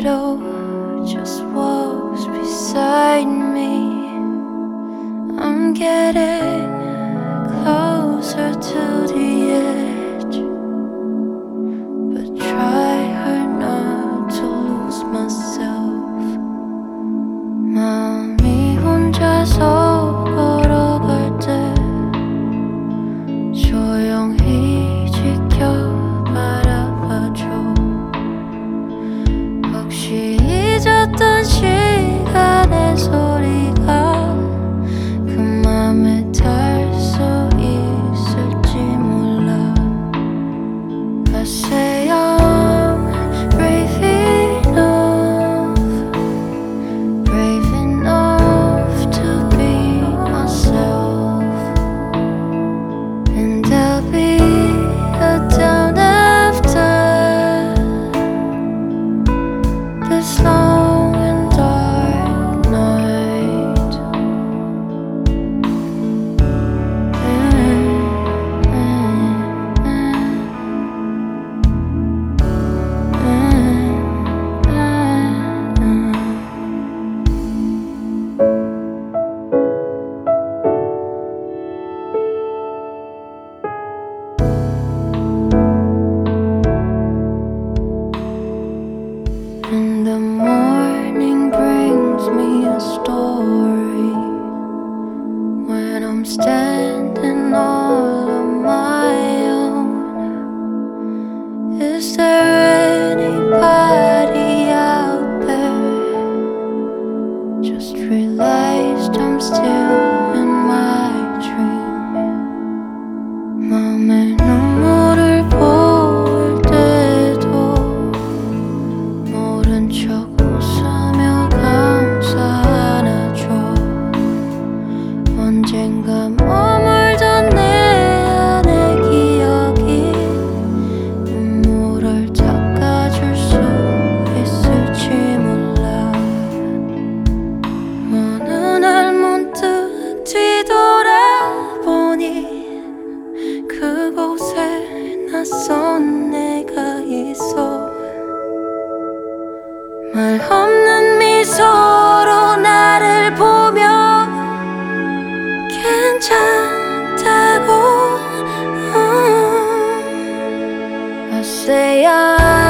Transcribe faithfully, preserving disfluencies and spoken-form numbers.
shadow just walks beside me. I'm getting closer to the edge, but try hard not to lose myself. 마음이 혼자서 걸어갈 때 조용히 지켜 바라봐줘. 혹시 잊었던 시간의 소리가 그 맘에 닿을 수 있을지 몰라. I say I'm brave enough, brave enough to be myself, and there'll be a dawn after this long and dark night. And the morning brings me a story when I'm standing all on my own. Is there anybody out there? Just realized I'm still in my dream. 맘에 눈물을 보일 때도 모른 척 웃으며 감사 안아줘. 언젠가 머물던 내 안의 기억이 눈물을 닦아줄 수 있을지 몰라. 어느 날 문득 뒤돌아보니 그곳에 낯선 내가 있어. 말 없는 미소로 나를 보며 괜찮다고. I say I